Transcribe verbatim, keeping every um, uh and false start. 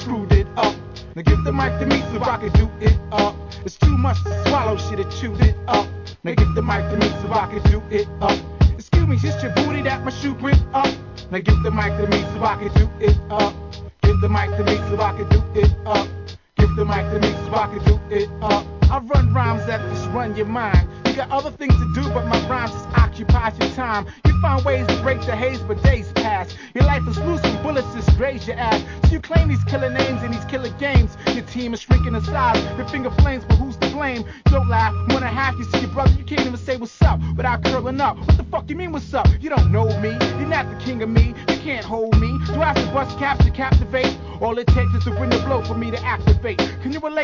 screwed it up. Now give the mic to me so I can do it up. It's too much to swallow, shit, it chewed it up. Now give the mic to me so I can do it up. Excuse me, it's your booty that my shoe print up. Now give the mic to me so I can do it up. Give the mic to me so I can do it up. Give the mic to me so I can do it up. I run rhymes that just run your mind. You got other things to do, but my rhymes just occupy your time. You find ways to break the haze, but days pass. Your life is loose when bullets just graze your ass. So you claim these killer names and these killer games. Your team is shrinking in size. Your finger flames, but who's to blame? Don't laugh. One and a half, you see your brother, you can't even say what's up without curling up. What the fuck you mean what's up? You don't know me. You're not the king of me. You can't hold me. Do I have to bust caps to captivate? All it takes is to bring the blow for me to activate. Can you relate?